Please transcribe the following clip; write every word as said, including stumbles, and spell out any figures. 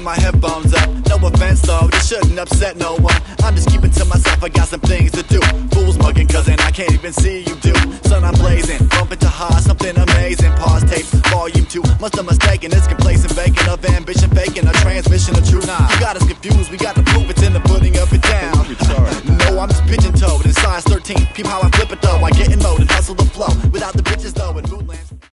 my headphones up. No offense though, this shouldn't upset no one. I'm just keeping to myself, I got some things to do. Fools mugging cousin, I can't even see you do. Son, I'm blazing, bumping to high, something amazing. Pause tapes, volume two, must have mistaken. It's complacent, vacant of ambition, faking a transmission of truth. Nah, you got us confused, we got the proof, it's in the putting of it down. No, I'm just pigeon toed in size thirteen. Peep how I flip it though, I get in mode and hustle the flow. Without the bitches though, in Moodland.